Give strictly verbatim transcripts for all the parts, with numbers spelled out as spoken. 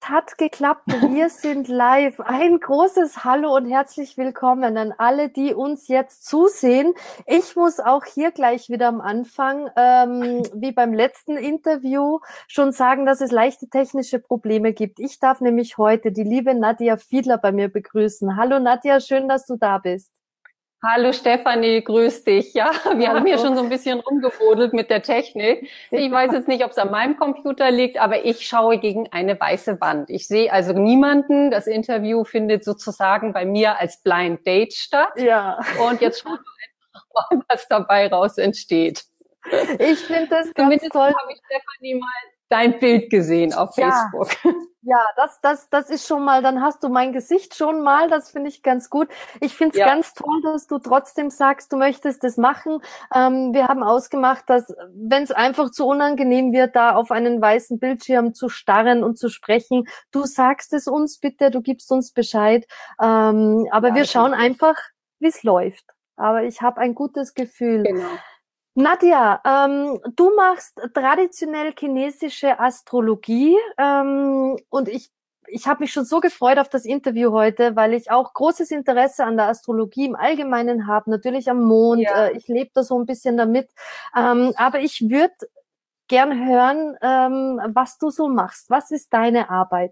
Es hat geklappt, wir sind live. Ein großes Hallo und herzlich willkommen an alle, die uns jetzt zusehen. Ich muss auch hier gleich wieder am Anfang, ähm, wie beim letzten Interview, schon sagen, dass es leichte technische Probleme gibt. Ich darf nämlich heute die liebe Nadja Fiedler bei mir begrüßen. Hallo Nadja, schön, dass du da bist. Hallo Stefanie, grüß dich. Ja, wir Hallo. haben hier schon so ein bisschen rumgebodelt mit der Technik. Ich weiß jetzt nicht, ob es an meinem Computer liegt, aber ich schaue gegen eine weiße Wand. Ich sehe also niemanden. Das Interview findet sozusagen bei mir als Blind Date statt. Ja. Und jetzt schauen wir einfach mal, was dabei raus entsteht. Ich finde das ganz Zumindest toll. habe ich Stefanie mal dein Bild gesehen auf Facebook. Ja. Ja, das, das, das ist schon mal, dann hast du mein Gesicht schon mal, das finde ich ganz gut. Ich finde es ja. ganz toll, dass du trotzdem sagst, du möchtest das machen. Ähm, wir haben ausgemacht, dass, wenn es einfach zu unangenehm wird, da auf einen weißen Bildschirm zu starren und zu sprechen, du sagst es uns bitte, du gibst uns Bescheid. Ähm, aber ja, wir schauen einfach, wie es läuft. Aber ich habe ein gutes Gefühl. Genau. Nadja, ähm, du machst traditionell chinesische Astrologie ähm, und ich ich habe mich schon so gefreut auf das Interview heute, weil ich auch großes Interesse an der Astrologie im Allgemeinen habe, natürlich am Mond. Ja. Äh, ich lebe da so ein bisschen damit, ähm, aber ich würde gern hören, ähm, was du so machst. Was ist deine Arbeit?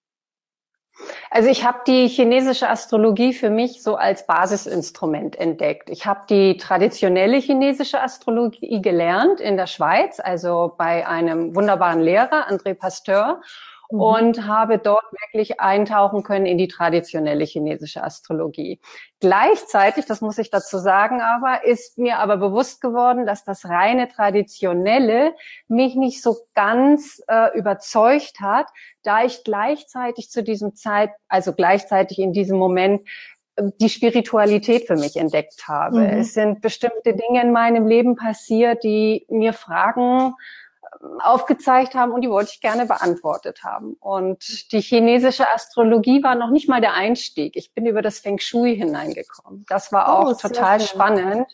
Also ich habe die chinesische Astrologie für mich so als Basisinstrument entdeckt. Ich habe die traditionelle chinesische Astrologie gelernt in der Schweiz, also bei einem wunderbaren Lehrer, André Pasteur, mhm. und habe dort wirklich eintauchen können in die traditionelle chinesische Astrologie. Gleichzeitig, das muss ich dazu sagen, aber ist mir aber bewusst geworden, dass das reine Traditionelle mich nicht so ganz äh, überzeugt hat, da ich gleichzeitig zu diesem Zeit, also gleichzeitig in diesem Moment die Spiritualität für mich entdeckt habe. Mhm. Es sind bestimmte Dinge in meinem Leben passiert, die mir Fragen aufgezeigt haben und die wollte ich gerne beantwortet haben. Und die chinesische Astrologie war noch nicht mal der Einstieg. Ich bin über das Feng Shui hineingekommen. Das war auch oh, total spannend.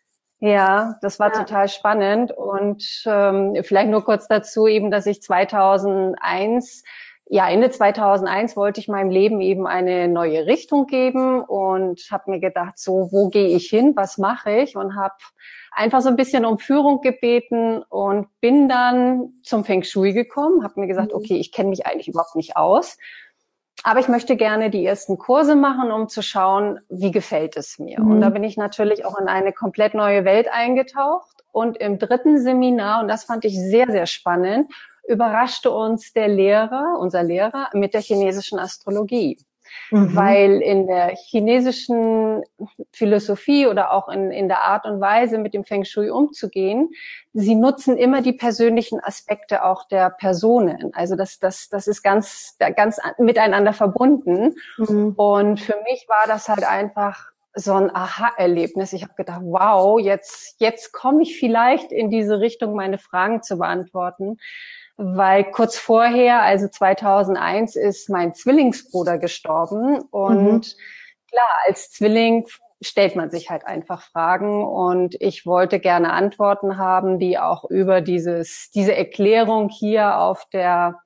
Ja, das war ja. total spannend. Und ähm, vielleicht nur kurz dazu eben, dass ich zweitausendeins, ja Ende zweitausendeins wollte ich meinem Leben eben eine neue Richtung geben und habe mir gedacht, so, wo gehe ich hin, was mache ich? Und habe einfach so ein bisschen um Führung gebeten und bin dann zum Feng Shui gekommen, habe mir gesagt, okay, ich kenne mich eigentlich überhaupt nicht aus, aber ich möchte gerne die ersten Kurse machen, um zu schauen, wie gefällt es mir. Mhm. Und da bin ich natürlich auch in eine komplett neue Welt eingetaucht. Und im dritten Seminar, und das fand ich sehr, sehr spannend, überraschte uns der Lehrer, unser Lehrer, mit der chinesischen Astrologie. Mhm. Weil in der chinesischen Philosophie oder auch in, in der Art und Weise, mit dem Feng Shui umzugehen, sie nutzen immer die persönlichen Aspekte auch der Personen. Also das, das, das ist ganz, ganz miteinander verbunden. Mhm. Und für mich war das halt einfach so ein Aha-Erlebnis. Ich habe gedacht, wow, jetzt, jetzt komme ich vielleicht in diese Richtung, meine Fragen zu beantworten. Weil kurz vorher, also zweitausendeins, ist mein Zwillingsbruder gestorben. Und mhm. klar, als Zwilling stellt man sich halt einfach Fragen. Und ich wollte gerne Antworten haben, die auch über dieses, diese Erklärung hier auf der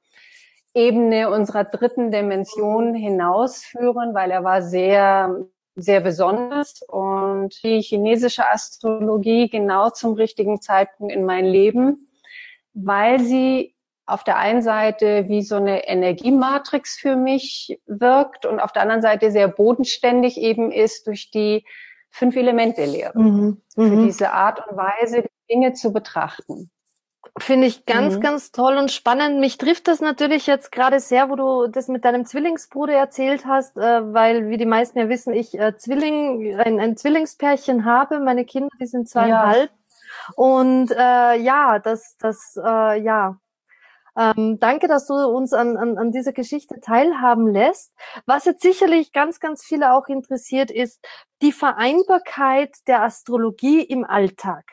Ebene unserer dritten Dimension hinausführen, weil er war sehr, sehr besonders. Und die chinesische Astrologie genau zum richtigen Zeitpunkt in mein Leben, weil sie auf der einen Seite wie so eine Energiematrix für mich wirkt und auf der anderen Seite sehr bodenständig eben ist durch die Fünf-Elemente-Lehre. Mhm. Für mhm. diese Art und Weise, Dinge zu betrachten. Finde ich ganz, mhm. ganz toll und spannend. Mich trifft das natürlich jetzt gerade sehr, wo du das mit deinem Zwillingsbruder erzählt hast, äh, weil, wie die meisten ja wissen, ich äh, Zwilling, ein, ein Zwillingspärchen habe. Meine Kinder, die sind zweieinhalb. Ja. Und äh, ja, das, das, äh, ja, Ähm, danke, dass du uns an, an, an dieser Geschichte teilhaben lässt. Was jetzt sicherlich ganz, ganz viele auch interessiert, ist die Vereinbarkeit der Astrologie im Alltag.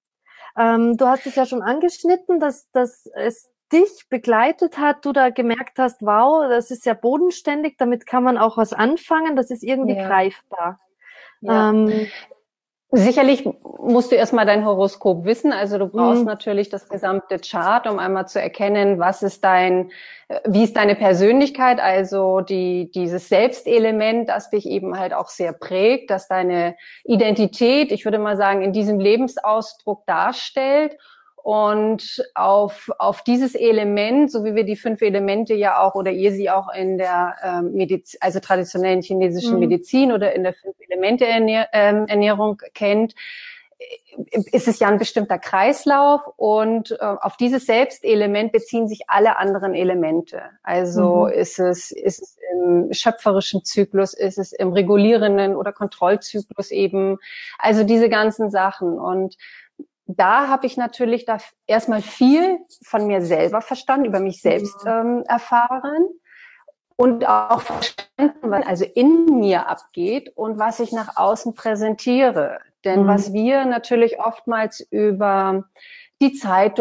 Ähm, du hast es ja schon angeschnitten, dass, dass es dich begleitet hat, du da gemerkt hast, wow, das ist ja bodenständig, damit kann man auch was anfangen, das ist irgendwie ja. greifbar. Ja. Ähm, Sicherlich musst du erstmal dein Horoskop wissen. Also du brauchst Mhm. natürlich das gesamte Chart, um einmal zu erkennen, was ist dein, wie ist deine Persönlichkeit, also die, dieses Selbstelement, das dich eben halt auch sehr prägt, das deine Identität, ich würde mal sagen, in diesem Lebensausdruck darstellt. Und auf, auf dieses Element, so wie wir die fünf Elemente ja auch oder ihr sie auch in der ähm, Mediz also traditionellen chinesischen Mhm. Medizin oder in der Fünf-Elemente-Ernährung kennt, ist es ja ein bestimmter Kreislauf und äh, auf dieses Selbstelement beziehen sich alle anderen Elemente. Also Mhm. ist es, ist es im schöpferischen Zyklus, ist es im regulierenden oder Kontrollzyklus eben, also diese ganzen Sachen. Und da habe ich natürlich da erstmal viel von mir selber verstanden, über mich selbst ähm, erfahren und auch verstanden, was also in mir abgeht und was ich nach außen präsentiere. Denn Mhm. was wir natürlich oftmals über die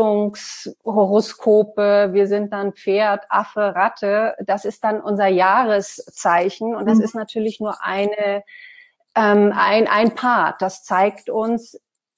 Zeitungshoroskope, wir sind dann Pferd, Affe, Ratte, das ist dann unser Jahreszeichen und das Mhm. ist natürlich nur eine, ähm, ein, ein Part. Das zeigt uns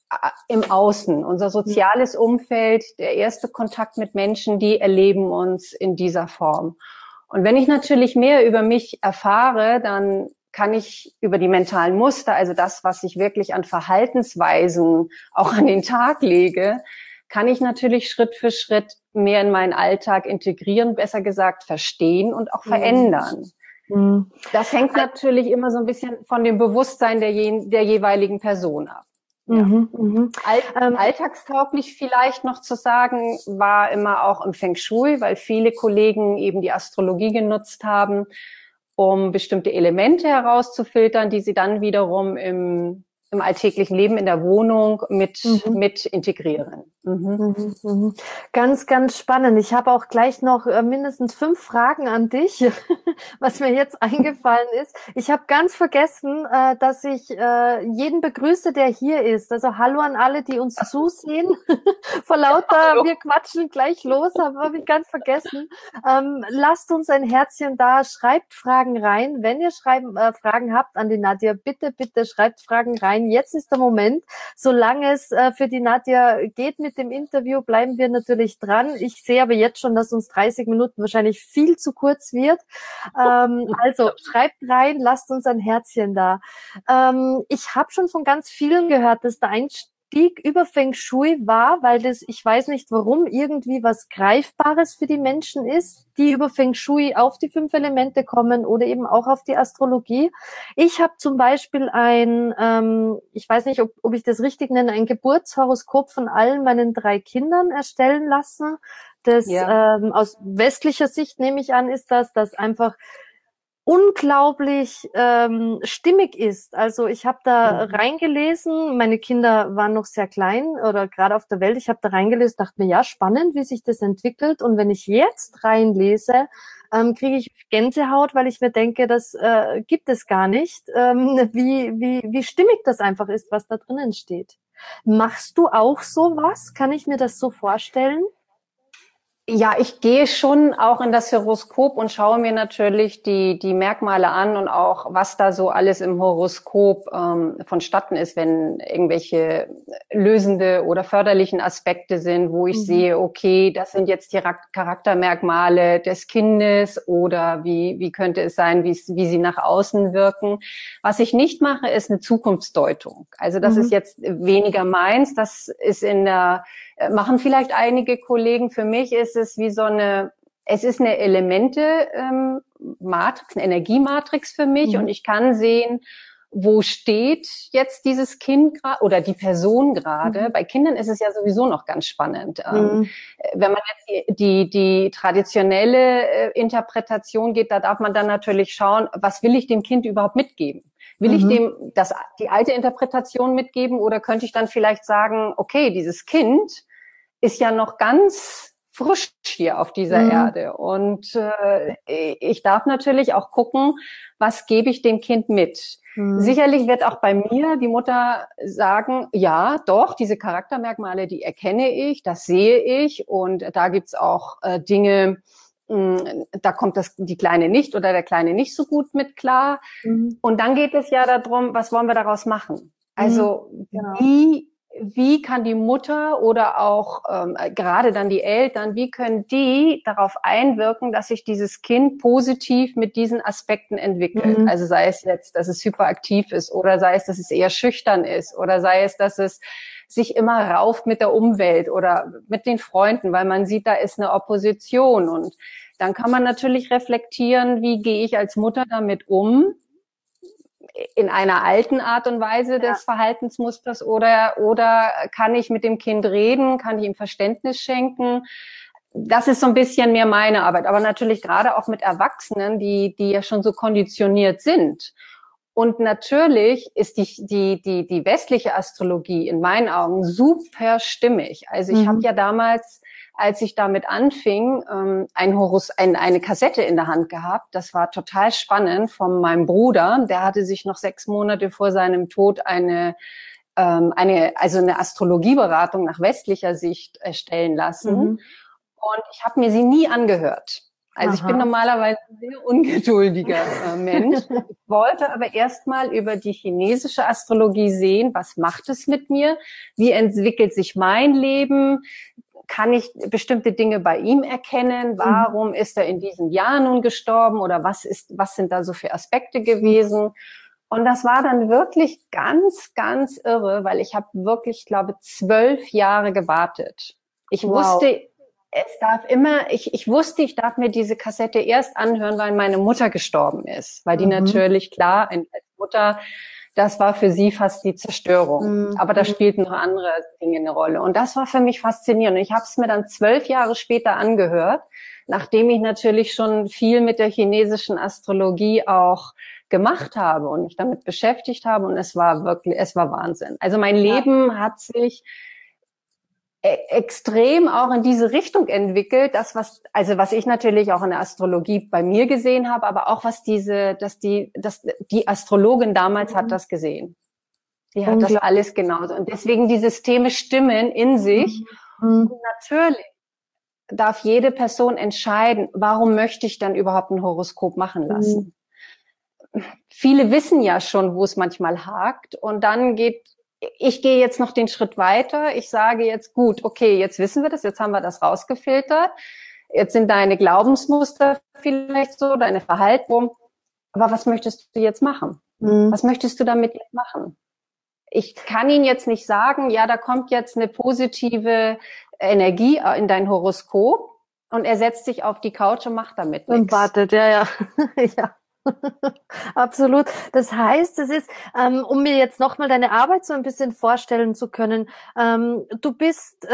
im Außen, unser soziales Umfeld, der erste Kontakt mit Menschen, die erleben uns in dieser Form. Und wenn ich natürlich mehr über mich erfahre, dann kann ich über die mentalen Muster, also das, was ich wirklich an Verhaltensweisen auch an den Tag lege, kann ich natürlich Schritt für Schritt mehr in meinen Alltag integrieren, besser gesagt verstehen und auch verändern. Mhm. Das hängt natürlich immer so ein bisschen von dem Bewusstsein der, je, der jeweiligen Person ab. Ja. Mhm, mhm. All, Ähm, alltagstauglich vielleicht noch zu sagen, war immer auch im Feng Shui, weil viele Kollegen eben die Astrologie genutzt haben, um bestimmte Elemente herauszufiltern, die sie dann wiederum im, im alltäglichen Leben in der Wohnung mit, mhm. mit integrieren. Mhm. Mhm, mhm. Ganz, ganz spannend. Ich habe auch gleich noch äh, mindestens fünf Fragen an dich, was mir jetzt eingefallen ist. Ich habe ganz vergessen, äh, dass ich äh, jeden begrüße, der hier ist. Also hallo an alle, die uns zusehen. Vor lauter, Hallo. wir quatschen gleich los, habe hab ich ganz vergessen. Ähm, lasst uns ein Herzchen da, schreibt Fragen rein. Wenn ihr schreiben, äh, Fragen habt an die Nadja, bitte, bitte schreibt Fragen rein. Jetzt ist der Moment. Solange es äh, für die Nadja geht mit dem Interview, bleiben wir natürlich dran. Ich sehe aber jetzt schon, dass uns dreißig Minuten wahrscheinlich viel zu kurz wird. Ähm, also schreibt rein, lasst uns ein Herzchen da. Ähm, ich habe schon von ganz vielen gehört, dass der Einstieg über Feng Shui war, weil das, ich weiß nicht warum, irgendwie was Greifbares für die Menschen ist, die über Feng Shui auf die fünf Elemente kommen oder eben auch auf die Astrologie. Ich habe zum Beispiel ein, ähm, ich weiß nicht, ob, ob ich das richtig nenne, ein Geburtshoroskop von allen meinen drei Kindern erstellen lassen. Das Ja. ähm, aus westlicher Sicht nehme ich an, ist das, dass einfach unglaublich ähm, stimmig ist. Also ich habe da Mhm. reingelesen, meine Kinder waren noch sehr klein oder gerade auf der Welt, ich habe da reingelesen, dachte mir, ja, spannend, wie sich das entwickelt. Und wenn ich jetzt reinlese, ähm, kriege ich Gänsehaut, weil ich mir denke, das äh, gibt es gar nicht, ähm, wie, wie, wie stimmig das einfach ist, was da drinnen steht. Machst du auch sowas? Kann ich mir das so vorstellen? Ja, ich gehe schon auch in das Horoskop und schaue mir natürlich die, die Merkmale an und auch, was da so alles im Horoskop ähm, vonstatten ist, wenn irgendwelche lösende oder förderlichen Aspekte sind, wo ich Mhm. sehe, okay, das sind jetzt die Charaktermerkmale des Kindes oder wie, wie könnte es sein, wie, wie sie nach außen wirken. Was ich nicht mache, ist eine Zukunftsdeutung. Also das ist Mhm. jetzt weniger meins, das ist in der machen vielleicht einige Kollegen. Für mich ist es wie so eine, es ist eine Elemente-Matrix, eine Energiematrix für mich Mhm. und ich kann sehen, wo steht jetzt dieses Kind oder die Person gerade. Mhm. Bei Kindern ist es ja sowieso noch ganz spannend. Mhm. Wenn man jetzt die, die, die traditionelle Interpretation geht, da darf man dann natürlich schauen, was will ich dem Kind überhaupt mitgeben? Will ich Mhm. dem das, die alte Interpretation mitgeben oder könnte ich dann vielleicht sagen, okay, dieses Kind ist ja noch ganz frisch hier auf dieser Mhm. Erde und äh, ich darf natürlich auch gucken, was gebe ich dem Kind mit. Mhm. Sicherlich wird auch bei mir die Mutter sagen, ja, doch, diese Charaktermerkmale, die erkenne ich, das sehe ich und da gibt's auch äh, Dinge, da kommt das, die Kleine nicht oder der Kleine nicht so gut mit klar. Mhm. Und dann geht es ja darum, was wollen wir daraus machen? Also mhm, genau. wie wie kann die Mutter oder auch ähm, gerade dann die Eltern, wie können die darauf einwirken, dass sich dieses Kind positiv mit diesen Aspekten entwickelt? Mhm. Also sei es jetzt, dass es hyperaktiv ist oder sei es, dass es eher schüchtern ist oder sei es, dass es sich immer rauft mit der Umwelt oder mit den Freunden, weil man sieht, da ist eine Opposition. Und dann kann man natürlich reflektieren, wie gehe ich als Mutter damit um? In einer alten Art und Weise des ja. Verhaltensmusters oder oder kann ich mit dem Kind reden, kann ich ihm Verständnis schenken? Das ist so ein bisschen mehr meine Arbeit, aber natürlich gerade auch mit Erwachsenen, die die ja schon so konditioniert sind. Und natürlich ist die die die die westliche Astrologie in meinen Augen super stimmig. Also ich mhm. habe ja damals, als ich damit anfing, ein Horus, ein, eine Kassette in der Hand gehabt. Das war total spannend von meinem Bruder. Der hatte sich noch sechs Monate vor seinem Tod eine, ähm, eine, also eine Astrologieberatung nach westlicher Sicht erstellen lassen. Mhm. Und ich habe mir sie nie angehört. Also Aha. ich bin normalerweise ein sehr ungeduldiger äh, Mensch. Ich wollte aber erstmal über die chinesische Astrologie sehen, was macht es mit mir? Wie entwickelt sich mein Leben? Kann ich bestimmte Dinge bei ihm erkennen? Warum mhm. ist er in diesem Jahr nun gestorben? Oder was ist, was sind da so für Aspekte gewesen? Und das war dann wirklich ganz, ganz irre, weil ich habe wirklich, ich glaube, zwölf Jahre gewartet. Ich wow. wusste, es darf immer, ich, ich wusste, ich darf mir diese Kassette erst anhören, weil meine Mutter gestorben ist. Weil die mhm. natürlich, klar, als Mutter, das war für sie fast die Zerstörung. Mhm. Aber da spielten noch andere Dinge eine Rolle. Und das war für mich faszinierend. Und ich habe es mir dann zwölf Jahre später angehört, nachdem ich natürlich schon viel mit der chinesischen Astrologie auch gemacht habe und mich damit beschäftigt habe. Und es war wirklich, es war Wahnsinn. Also mein ja. Leben hat sich extrem auch in diese Richtung entwickelt, das was also was ich natürlich auch in der Astrologie bei mir gesehen habe, aber auch was diese dass die dass die Astrologin damals mhm. hat das gesehen. Die hat das alles genauso und deswegen die Systeme stimmen in sich mhm. und natürlich darf jede Person entscheiden, warum möchte ich dann überhaupt ein Horoskop machen lassen. Mhm. Viele wissen ja schon, wo es manchmal hakt und dann geht ich gehe jetzt noch den Schritt weiter. Ich sage jetzt, gut, okay, jetzt wissen wir das, jetzt haben wir das rausgefiltert. Jetzt sind deine Glaubensmuster vielleicht so, deine Verhalten. Aber was möchtest du jetzt machen? Mhm. Was möchtest du damit jetzt machen? Ich kann Ihnen jetzt nicht sagen, ja, da kommt jetzt eine positive Energie in dein Horoskop und er setzt sich auf die Couch und macht damit nichts. Und wartet, ja, ja. ja. Absolut. Das heißt, es ist, ähm, um mir jetzt nochmal deine Arbeit so ein bisschen vorstellen zu können, ähm, du bist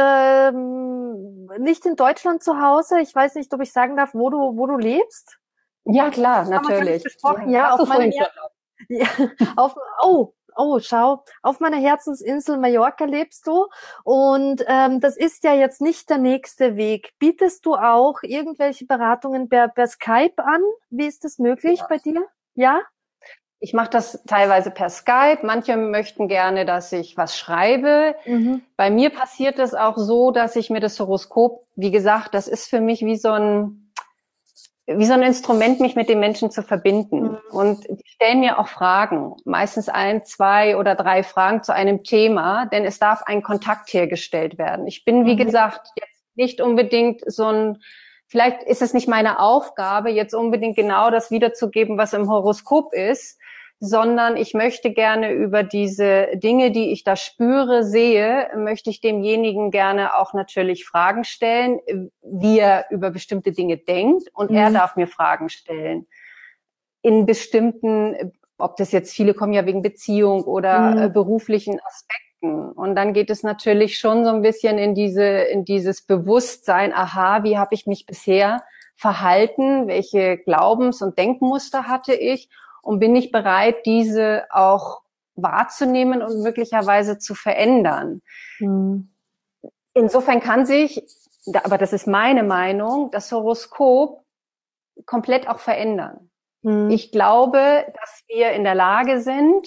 ähm, nicht in Deutschland zu Hause. Ich weiß nicht, ob ich sagen darf, wo du wo du lebst. Ja, klar, natürlich. Ja, ja auf meiner ja, auf oh Oh, schau, auf meiner Herzensinsel Mallorca lebst du und ähm, das ist ja jetzt nicht der nächste Weg. Bietest du auch irgendwelche Beratungen per, per Skype an? Wie ist das möglich ja. bei dir? Ja? Ich mache das teilweise per Skype. Manche möchten gerne, dass ich was schreibe. Mhm. Bei mir passiert es auch so, dass ich mir das Horoskop, wie gesagt, das ist für mich wie so ein wie so ein Instrument, mich mit den Menschen zu verbinden. Mhm. Und die stellen mir auch Fragen, meistens ein, zwei oder drei Fragen zu einem Thema, denn es darf ein Kontakt hergestellt werden. Ich bin, wie mhm. gesagt, jetzt nicht unbedingt so ein, vielleicht ist es nicht meine Aufgabe, jetzt unbedingt genau das wiederzugeben, was im Horoskop ist, sondern ich möchte gerne über diese Dinge, die ich da spüre, sehe, möchte ich demjenigen gerne auch natürlich Fragen stellen, wie er über bestimmte Dinge denkt und mhm. er darf mir Fragen stellen. In bestimmten, ob das jetzt, viele kommen ja wegen Beziehung oder mhm. beruflichen Aspekten. Und dann geht es natürlich schon so ein bisschen in diese, in dieses Bewusstsein, aha, wie habe ich mich bisher verhalten, welche Glaubens- und Denkmuster hatte ich? Und bin ich bereit, diese auch wahrzunehmen und möglicherweise zu verändern. Mhm. Insofern kann sich, aber das ist meine Meinung, das Horoskop komplett auch verändern. Mhm. Ich glaube, dass wir in der Lage sind,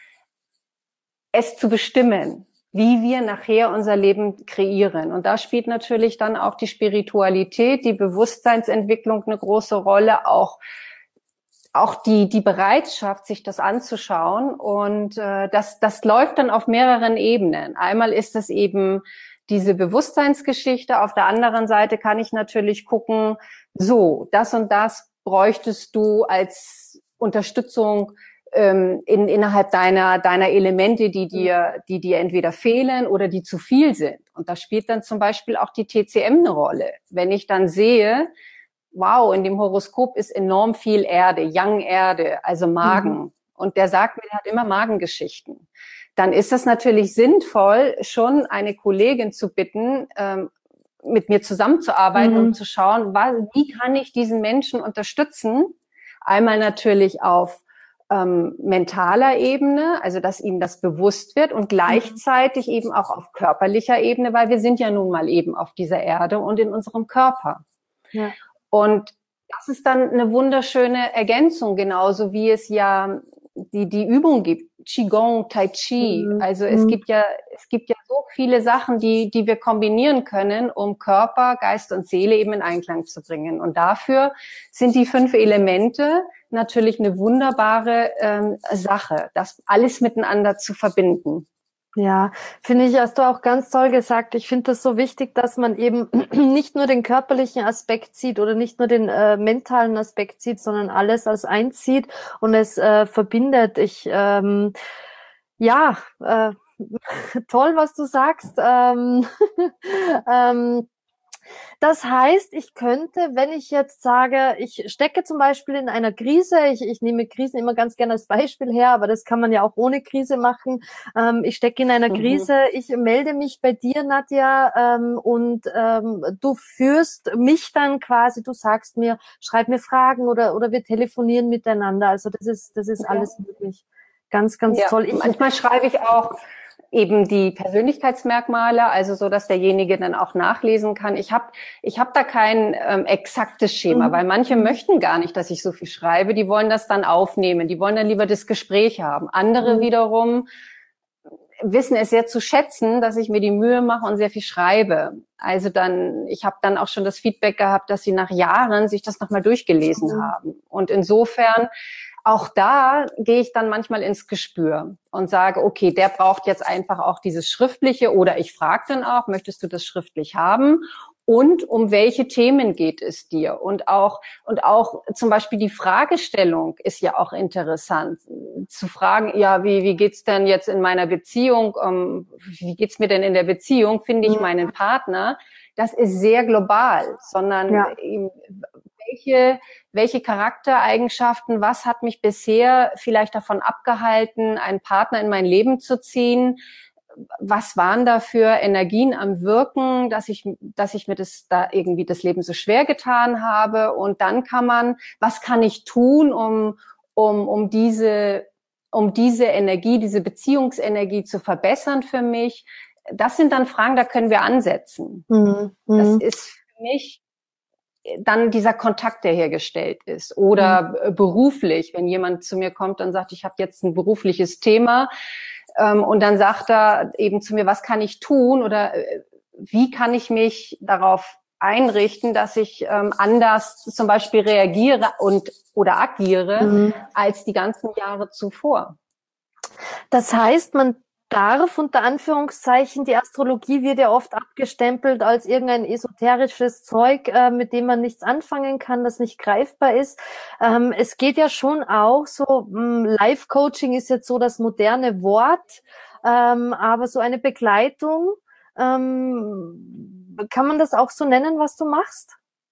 es zu bestimmen, wie wir nachher unser Leben kreieren. Und da spielt natürlich dann auch die Spiritualität, die Bewusstseinsentwicklung eine große Rolle, auch auch die die Bereitschaft, sich das anzuschauen. Und äh, das das läuft dann auf mehreren Ebenen. Einmal ist es eben diese Bewusstseinsgeschichte. Auf der anderen Seite kann ich natürlich gucken, so, das und das bräuchtest du als Unterstützung ähm, in, innerhalb deiner deiner Elemente, die dir die dir entweder fehlen oder die zu viel sind. Und da spielt dann zum Beispiel auch die T C M eine Rolle. Wenn ich dann sehe, wow, in dem Horoskop ist enorm viel Erde, Yang Erde, also Magen. Mhm. Und der sagt mir, der hat immer Magengeschichten. Dann ist es natürlich sinnvoll, schon eine Kollegin zu bitten, ähm, mit mir zusammenzuarbeiten, mhm. um zu schauen, was, wie kann ich diesen Menschen unterstützen? Einmal natürlich auf ähm, mentaler Ebene, also dass ihm das bewusst wird, und gleichzeitig mhm. eben auch auf körperlicher Ebene, weil wir sind ja nun mal eben auf dieser Erde und in unserem Körper. Ja. Und das ist dann eine wunderschöne Ergänzung, genauso wie es ja die die Übung gibt, Qigong, Tai Chi. Mhm. Also es gibt ja es gibt ja so viele Sachen, die die wir kombinieren können, um Körper, Geist und Seele eben in Einklang zu bringen. Und dafür sind die fünf Elemente natürlich eine wunderbare ähm, Sache, das alles miteinander zu verbinden. Ja, finde ich, hast du auch ganz toll gesagt. Ich finde das so wichtig, dass man eben nicht nur den körperlichen Aspekt sieht oder nicht nur den äh, mentalen Aspekt sieht, sondern alles als eins sieht und es äh, verbindet. Ich, ähm, ja, äh, toll, was du sagst. Ähm, ähm, Das heißt, ich könnte, wenn ich jetzt sage, ich stecke zum Beispiel in einer Krise, ich, ich nehme Krisen immer ganz gerne als Beispiel her, aber das kann man ja auch ohne Krise machen. Ähm, ich stecke in einer mhm. Krise, ich melde mich bei dir, Nadja, ähm, und ähm, du führst mich dann quasi, du sagst mir, schreib mir Fragen oder oder wir telefonieren miteinander. Also das ist das ist ja. alles möglich. Ganz, ganz ja. toll. Ich, manchmal schreibe ich auch eben die Persönlichkeitsmerkmale, also so, dass derjenige dann auch nachlesen kann. Ich habe ich hab da kein ähm, exaktes Schema, mhm. weil manche möchten gar nicht, dass ich so viel schreibe. Die wollen das dann aufnehmen. Die wollen dann lieber das Gespräch haben. Andere mhm. wiederum wissen es sehr zu schätzen, dass ich mir die Mühe mache und sehr viel schreibe. Also dann, ich habe dann auch schon das Feedback gehabt, dass sie nach Jahren sich das nochmal durchgelesen mhm. haben. Und insofern auch da gehe ich dann manchmal ins Gespür und sage, okay, der braucht jetzt einfach auch dieses Schriftliche, oder ich frage dann auch, möchtest du das schriftlich haben? Und um welche Themen geht es dir? Und auch, und auch zum Beispiel die Fragestellung ist ja auch interessant. Zu fragen, ja, wie, wie geht's denn jetzt in meiner Beziehung? Um, wie geht's mir denn in der Beziehung? Finde ich meinen Partner? Das ist sehr global, sondern ja. eben, welche, welche Charaktereigenschaften, was hat mich bisher vielleicht davon abgehalten, einen Partner in mein Leben zu ziehen? Was waren da für Energien am Wirken, dass ich, dass ich mir das da irgendwie das Leben so schwer getan habe? Und dann kann man, was kann ich tun, um, um, um diese, um diese Energie, diese Beziehungsenergie zu verbessern für mich? Das sind dann Fragen, da können wir ansetzen. Mhm. Das ist für mich dann dieser Kontakt, der hergestellt ist. Oder mhm. beruflich, wenn jemand zu mir kommt und sagt, ich habe jetzt ein berufliches Thema, ähm, und dann sagt er eben zu mir, was kann ich tun oder äh, wie kann ich mich darauf einrichten, dass ich ähm, anders zum Beispiel reagiere und oder agiere mhm. als die ganzen Jahre zuvor. Das heißt, man darf unter Anführungszeichen, die Astrologie wird ja oft abgestempelt als irgendein esoterisches Zeug, äh, mit dem man nichts anfangen kann, das nicht greifbar ist. Ähm, es geht ja schon auch so, Life-Coaching ist jetzt so das moderne Wort, ähm, aber so eine Begleitung, ähm, kann man das auch so nennen, was du machst?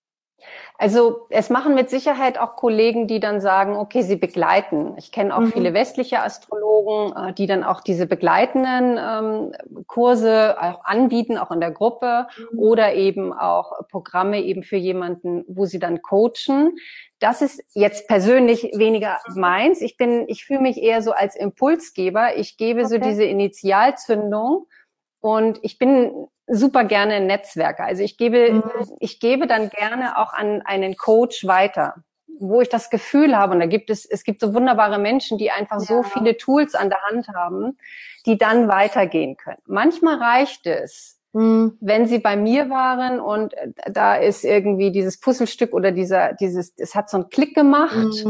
Also es machen mit Sicherheit auch Kollegen, die dann sagen, okay, sie begleiten. Ich kenne auch mhm. viele westliche Astrologen, die dann auch diese begleitenden ähm, Kurse auch anbieten, auch in der Gruppe mhm. oder eben auch Programme eben für jemanden, wo sie dann coachen. Das ist jetzt persönlich weniger meins. Ich bin, ich fühle mich eher so als Impulsgeber. Ich gebe okay. so diese Initialzündung. Und ich bin super gerne ein Netzwerker. Also ich gebe, mhm. ich gebe dann gerne auch an einen Coach weiter, wo ich das Gefühl habe, und da gibt es, es gibt so wunderbare Menschen, die einfach ja. so viele Tools an der Hand haben, die dann weitergehen können. Manchmal reicht es, mhm. wenn sie bei mir waren und da ist irgendwie dieses Puzzlestück oder dieser, dieses, es hat so einen Klick gemacht. Mhm.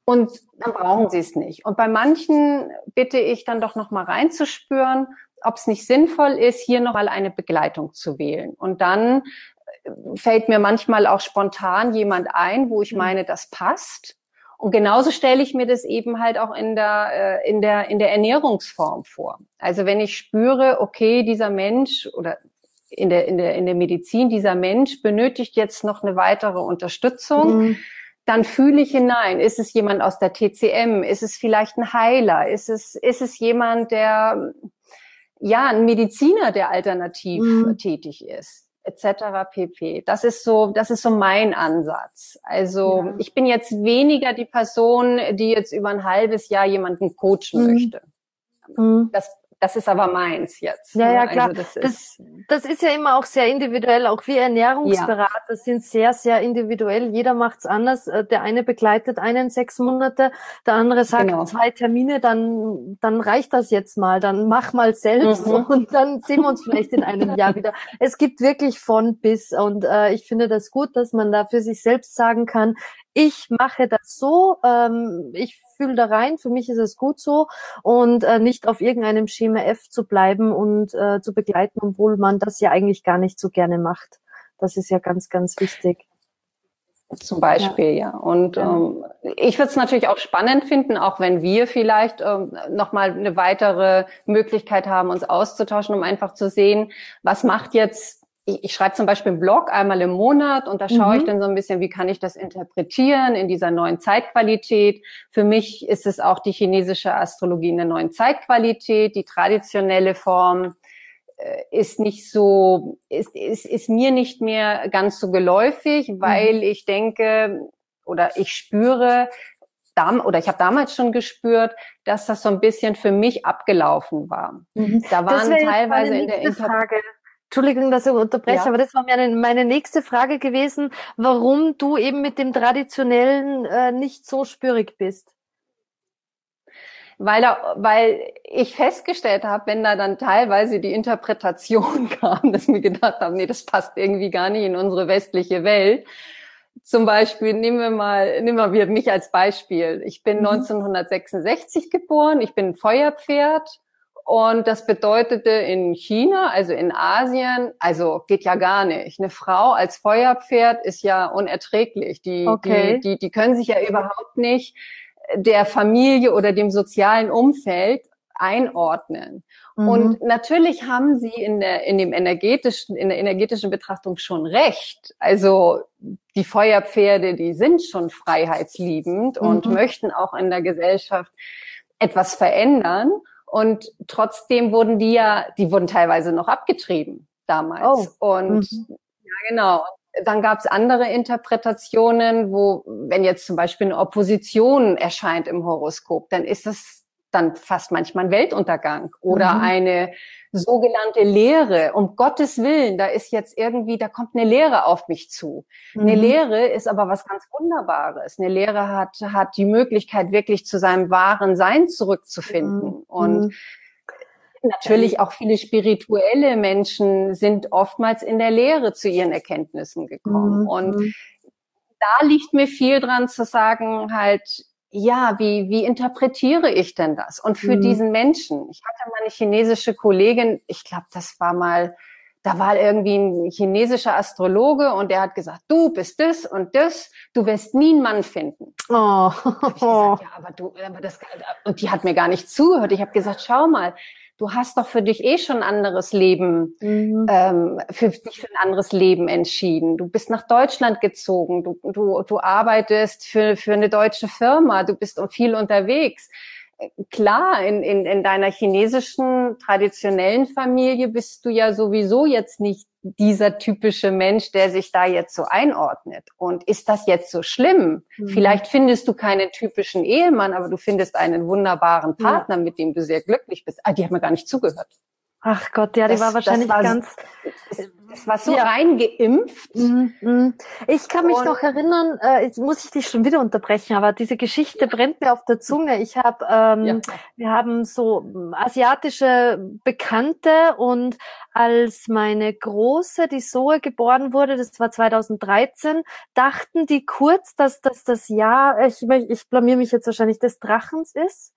Und dann brauchen sie es nicht. Und bei manchen bitte ich dann doch noch mal reinzuspüren, ob es nicht sinnvoll ist, hier noch mal eine Begleitung zu wählen. Und dann fällt mir manchmal auch spontan jemand ein, wo ich meine, das passt. Und genauso stelle ich mir das eben halt auch in der, in der, in der Ernährungsform vor. Also wenn ich spüre, okay, dieser Mensch oder in der, in der, in der Medizin, dieser Mensch benötigt jetzt noch eine weitere Unterstützung, mhm. dann fühle ich hinein. Ist es jemand aus der T C M? Ist es vielleicht ein Heiler? Ist es, ist es jemand, der, ja, ein Mediziner, der alternativ mhm. tätig ist? et cetera pp. Das ist so, das ist so mein Ansatz. Also ja. ich bin jetzt weniger die Person, die jetzt über ein halbes Jahr jemanden coachen mhm. möchte. Mhm. Das Das ist aber meins jetzt. Ja, ja, klar. Also das, ist, das, das ist ja immer auch sehr individuell. Auch wir Ernährungsberater ja. sind sehr, sehr individuell. Jeder macht's anders. Der eine begleitet einen sechs Monate, der andere sagt genau. zwei Termine, dann, dann reicht das jetzt mal. Dann mach mal selbst mhm. und dann sehen wir uns vielleicht in einem Jahr wieder. Es gibt wirklich von bis und äh, ich finde das gut, dass man da für sich selbst sagen kann, ich mache das so, ähm, ich fühle da rein, für mich ist es gut so und äh, nicht auf irgendeinem Schema F zu bleiben und äh, zu begleiten, obwohl man das ja eigentlich gar nicht so gerne macht. Das ist ja ganz, ganz wichtig. Zum Beispiel, ja. ja. Und ja. Ähm, ich würde es natürlich auch spannend finden, auch wenn wir vielleicht ähm, nochmal eine weitere Möglichkeit haben, uns auszutauschen, um einfach zu sehen, was macht jetzt Ich, ich schreibe zum Beispiel einen Blog einmal im Monat und da schaue mhm. ich dann so ein bisschen, wie kann ich das interpretieren in dieser neuen Zeitqualität. Für mich ist es auch die chinesische Astrologie in der neuen Zeitqualität. Die traditionelle Form äh, ist nicht so, ist, ist, ist mir nicht mehr ganz so geläufig, weil mhm. ich denke oder ich spüre, oder ich habe damals schon gespürt, dass das so ein bisschen für mich abgelaufen war. Mhm. Da waren teilweise in der Interpretation. Entschuldigung, dass ich unterbreche, ja. aber das war meine, meine nächste Frage gewesen, warum du eben mit dem Traditionellen äh, nicht so spürig bist. Weil da, weil ich festgestellt habe, wenn da dann teilweise die Interpretation kam, dass wir gedacht haben, nee, das passt irgendwie gar nicht in unsere westliche Welt. Zum Beispiel, nehmen wir mal, nehmen wir mich als Beispiel. Ich bin mhm. neunzehnhundertsechsundsechzig geboren, ich bin ein Feuerpferd. Und das bedeutete in China, also in Asien, also geht ja gar nicht. Eine Frau als Feuerpferd ist ja unerträglich. Die, okay. die, die, die können sich ja überhaupt nicht der Familie oder dem sozialen Umfeld einordnen. Mhm. Und natürlich haben sie in der, in dem energetischen, in der energetischen Betrachtung schon recht. Also die Feuerpferde, die sind schon freiheitsliebend mhm. und möchten auch in der Gesellschaft etwas verändern. Und trotzdem wurden die ja, die wurden teilweise noch abgetrieben damals. Oh. Und mhm. ja, genau. Dann gab es andere Interpretationen, wo, wenn jetzt zum Beispiel eine Opposition erscheint im Horoskop, dann ist das dann fast manchmal ein Weltuntergang oder mhm. eine sogenannte Lehre. Um Gottes Willen, da ist jetzt irgendwie, da kommt eine Lehre auf mich zu. Mhm. Eine Lehre ist aber was ganz Wunderbares. Eine Lehre hat, hat die Möglichkeit, wirklich zu seinem wahren Sein zurückzufinden. Mhm. Und natürlich auch viele spirituelle Menschen sind oftmals in der Lehre zu ihren Erkenntnissen gekommen. Mhm. Und da liegt mir viel dran zu sagen, halt, ja, wie, wie interpretiere ich denn das? Und für mhm. diesen Menschen, ich hatte mal eine chinesische Kollegin, ich glaube, das war mal, da war irgendwie ein chinesischer Astrologe und der hat gesagt, du bist das und das, du wirst nie einen Mann finden. Oh. Hab ich gesagt, ja, aber du, aber das, und die hat mir gar nicht zugehört. Ich habe gesagt, schau mal, du hast doch für dich eh schon ein anderes Leben, mhm. ähm, für dich für ein anderes Leben entschieden. Du bist nach Deutschland gezogen, du, du, du arbeitest für, für eine deutsche Firma, du bist viel unterwegs. Klar, in, in, in deiner chinesischen traditionellen Familie bist du ja sowieso jetzt nicht dieser typische Mensch, der sich da jetzt so einordnet. Und ist das jetzt so schlimm? Mhm. Vielleicht findest du keinen typischen Ehemann, aber du findest einen wunderbaren Partner, ja. mit dem du sehr glücklich bist. Ah, die hat mir gar nicht zugehört. Ach Gott, ja, die Das, war wahrscheinlich das war, ganz... Das war so ja. reingeimpft. Mhm. Ich kann mich noch erinnern, äh, jetzt muss ich dich schon wieder unterbrechen, aber diese Geschichte ja. brennt mir auf der Zunge. Ich habe, ähm, ja. wir haben so asiatische Bekannte und als meine Große, die Zoe, geboren wurde, das war zweitausenddreizehn, dachten die kurz, dass das das Jahr, ich, ich blamier mich jetzt wahrscheinlich, des Drachens ist.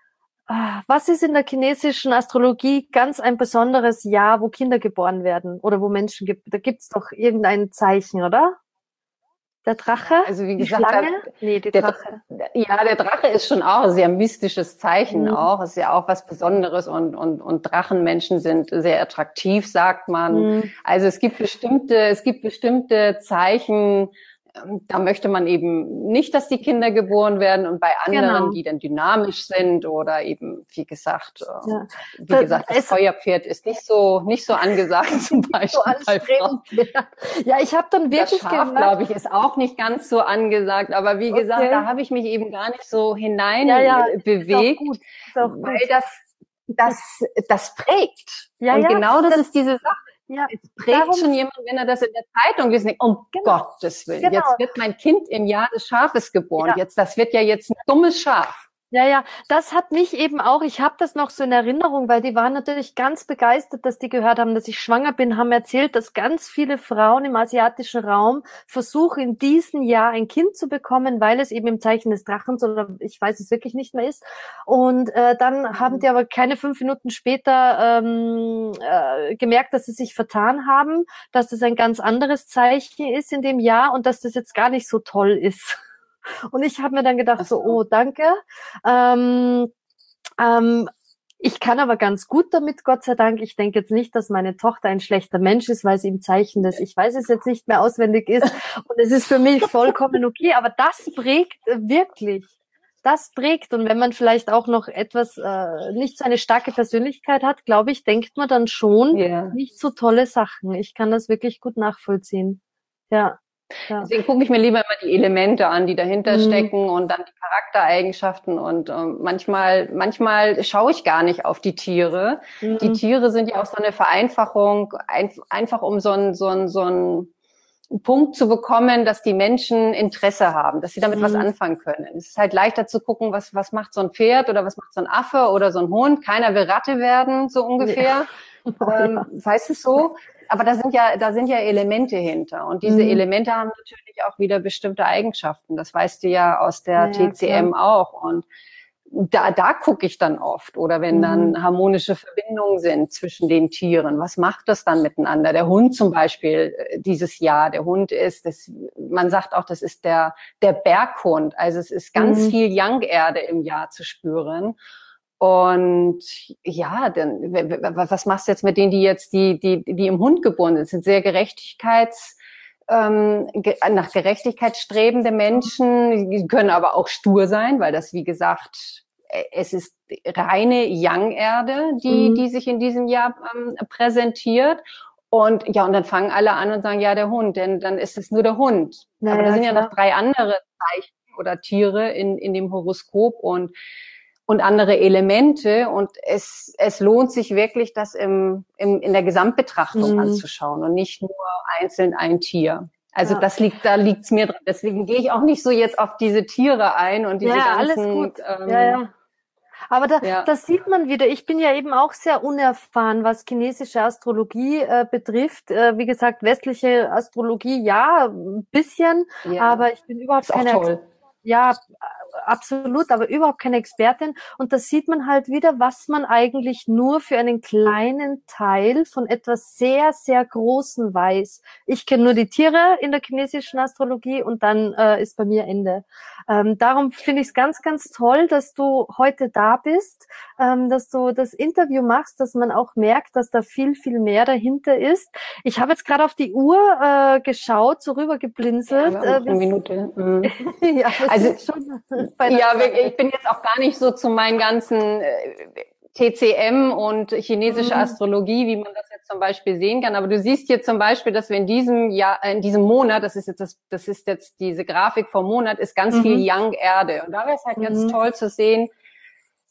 Was ist in der chinesischen Astrologie ganz ein besonderes Jahr, wo Kinder geboren werden oder wo Menschen gibt? Da gibt's doch irgendein Zeichen, oder? Der Drache? Ja, also wie die gesagt, Schlange? Der, nee, die der, Drache. Ja, der Drache ist schon auch ein sehr mystisches Zeichen mhm. auch. Ist ja auch was Besonderes und, und, und Drachenmenschen sind sehr attraktiv, sagt man. Mhm. Also es gibt bestimmte, es gibt bestimmte Zeichen, da möchte man eben nicht, dass die Kinder geboren werden und bei anderen, genau. die dann dynamisch sind oder eben, wie gesagt, ja. wie das, gesagt, das Feuerpferd ist nicht so nicht so angesagt zum Beispiel so bei Frauen. Ja, ich habe dann wirklich das Schaf, glaube ich, ist auch nicht ganz so angesagt, aber wie okay. gesagt, da habe ich mich eben gar nicht so hinein ja, ja. bewegt, ist auch gut. Ist auch gut. Weil das das das prägt. Ja, und ja, genau das, das ist diese Sache. Ja, es prägt darum, schon jemand, wenn er das in der Zeitung liest, um genau, Gottes Willen, genau. jetzt wird mein Kind im Jahr des Schafes geboren. Ja. Jetzt, das wird ja jetzt ein dummes Schaf. Ja, ja, das hat mich eben auch, ich habe das noch so in Erinnerung, weil die waren natürlich ganz begeistert, dass die gehört haben, dass ich schwanger bin, haben erzählt, dass ganz viele Frauen im asiatischen Raum versuchen, in diesem Jahr ein Kind zu bekommen, weil es eben im Zeichen des Drachens oder ich weiß es wirklich nicht mehr ist. Und äh, dann mhm. haben die aber keine fünf Minuten später ähm, äh, gemerkt, dass sie sich vertan haben, dass das ein ganz anderes Zeichen ist in dem Jahr und dass das jetzt gar nicht so toll ist. Und ich habe mir dann gedacht, so, oh, danke. Ähm, ähm, ich kann aber ganz gut damit, Gott sei Dank. Ich denke jetzt nicht, dass meine Tochter ein schlechter Mensch ist, weil sie im Zeichen des, ich weiß es jetzt nicht mehr auswendig ist. Und es ist für mich vollkommen okay. Aber das prägt wirklich. Das prägt. Und wenn man vielleicht auch noch etwas, äh, nicht so eine starke Persönlichkeit hat, glaube ich, denkt man dann schon yeah. nicht so tolle Sachen. Ich kann das wirklich gut nachvollziehen. Ja. Ja. Deswegen gucke ich mir lieber immer die Elemente an, die dahinter mhm. stecken und dann die Charaktereigenschaften und ähm, manchmal manchmal schaue ich gar nicht auf die Tiere. Mhm. Die Tiere sind ja auch so eine Vereinfachung, ein, einfach um so einen so einen so einen Punkt zu bekommen, dass die Menschen Interesse haben, dass sie damit mhm. was anfangen können. Es ist halt leichter zu gucken, was was macht so ein Pferd oder was macht so ein Affe oder so ein Hund. Keiner will Ratte werden, so ungefähr. Ja. Ähm, ja. Weißt du so? Aber da sind ja, da sind ja Elemente hinter. Und diese mhm. Elemente haben natürlich auch wieder bestimmte Eigenschaften. Das weißt du ja aus der ja, T C M klar. auch. Und da, da gucke ich dann oft. Oder wenn mhm. dann harmonische Verbindungen sind zwischen den Tieren. Was macht das dann miteinander? Der Hund zum Beispiel dieses Jahr. Der Hund ist, das, man sagt auch, das ist der, der Berghund. Also es ist ganz mhm. viel Yang-Erde im Jahr zu spüren. Und ja, dann was machst du jetzt mit denen, die jetzt die die die im Hund geboren sind? Das sind sehr Gerechtigkeits ähm, ge nach Gerechtigkeit strebende Menschen. Die können aber auch stur sein, weil das wie gesagt es ist reine Yang-Erde, die mhm. die sich in diesem Jahr ähm, präsentiert. Und ja, und dann fangen alle an und sagen, ja, der Hund, denn dann ist es nur der Hund. Naja, aber da sind ja klar. noch drei andere Zeichen oder Tiere in in dem Horoskop und und andere Elemente und es es lohnt sich wirklich, das im, im in der Gesamtbetrachtung mhm. anzuschauen und nicht nur einzeln ein Tier. Also ja. das liegt, da liegt's mir dran. Deswegen gehe ich auch nicht so jetzt auf diese Tiere ein und diese ja, ganzen. Alles gut. Ähm, ja, ja. Aber da, ja. das sieht man wieder. Ich bin ja eben auch sehr unerfahren, was chinesische Astrologie äh, betrifft. Äh, wie gesagt, westliche Astrologie, ja, ein bisschen, ja. aber ich bin überhaupt keine. Toll. Ja, absolut, aber überhaupt keine Expertin. Und da sieht man halt wieder, was man eigentlich nur für einen kleinen Teil von etwas sehr, sehr Großen weiß. Ich kenne nur die Tiere in der chinesischen Astrologie und dann äh, ist bei mir Ende. Ähm, darum finde ich es ganz, ganz toll, dass du heute da bist, ähm, dass du das Interview machst, dass man auch merkt, dass da viel, viel mehr dahinter ist. Ich habe jetzt gerade auf die Uhr äh, geschaut, so rübergeblinzelt. Ja, äh, eine Minute. Mhm. ja, also schon ja, ich bin jetzt auch gar nicht so zu meinen ganzen äh, T C M und chinesische mhm. Astrologie, wie man das jetzt zum Beispiel sehen kann. Aber du siehst hier zum Beispiel, dass wir in diesem Jahr, in diesem Monat, das ist jetzt das, das ist jetzt diese Grafik vom Monat, ist ganz mhm. viel Yang-Erde. Und da wäre es halt mhm. ganz toll zu sehen,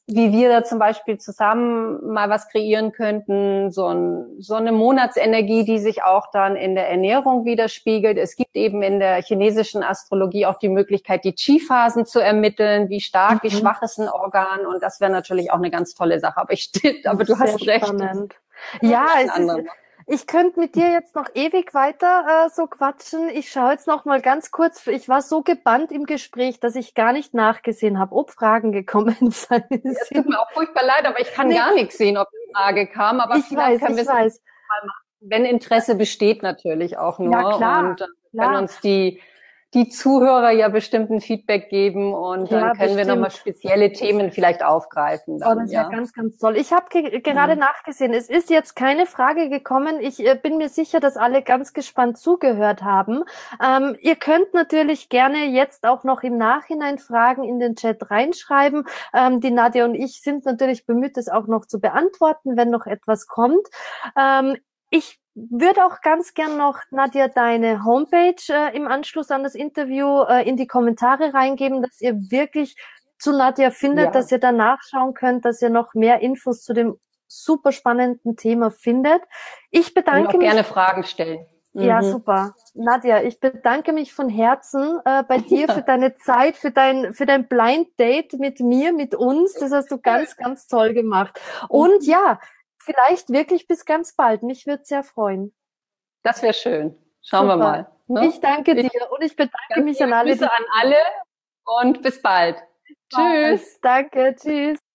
wie wir da zum Beispiel zusammen mal was kreieren könnten, so, ein, so eine Monatsenergie, die sich auch dann in der Ernährung widerspiegelt. Es gibt eben in der chinesischen Astrologie auch die Möglichkeit, die Qi-Phasen zu ermitteln, wie stark, mhm. wie schwach ist ein Organ, und das wäre natürlich auch eine ganz tolle Sache. Aber, ich, aber du hast Sehr recht. Spannend. Ja, es ist, ich könnte mit dir jetzt noch ewig weiter äh, so quatschen. Ich schaue jetzt noch mal ganz kurz. Ich war so gebannt im Gespräch, dass ich gar nicht nachgesehen habe, ob Fragen gekommen sind. Es tut mir auch furchtbar leid, aber ich kann nee. gar nichts sehen, ob eine Frage kam. Aber ich vielleicht weiß, können wir es mal machen, wenn Interesse besteht natürlich auch nur. Ja, klar, und dann können klar. uns die die Zuhörer ja bestimmt ein Feedback geben, und dann ja, können bestimmt. wir nochmal spezielle Themen vielleicht aufgreifen. Dann, oh, das ist ja. ja ganz, ganz toll. Ich habe ge gerade mhm. nachgesehen, es ist jetzt keine Frage gekommen. Ich äh, bin mir sicher, dass alle ganz gespannt zugehört haben. Ähm, ihr könnt natürlich gerne jetzt auch noch im Nachhinein Fragen in den Chat reinschreiben. Ähm, die Nadja und ich sind natürlich bemüht, das auch noch zu beantworten, wenn noch etwas kommt. Ähm, ich würde auch ganz gern noch, Nadja, deine Homepage äh, im Anschluss an das Interview äh, in die Kommentare reingeben, dass ihr wirklich zu Nadja findet, ja. dass ihr da nachschauen könnt, dass ihr noch mehr Infos zu dem super spannenden Thema findet. Ich bedanke und auch mich. gerne Fragen stellen. Ja, mhm. super. Nadja, ich bedanke mich von Herzen äh, bei dir für deine Zeit, für dein für dein Blind Date mit mir, mit uns. Das hast du ganz, ganz toll gemacht. Und ja, vielleicht wirklich bis ganz bald. Mich würde sehr freuen. Das wäre schön. Schauen Super. wir mal. Ne? Ich danke dir ich, und ich bedanke mich an alle. Grüße an alle und bis bald. Bis bald. Tschüss. Danke, tschüss.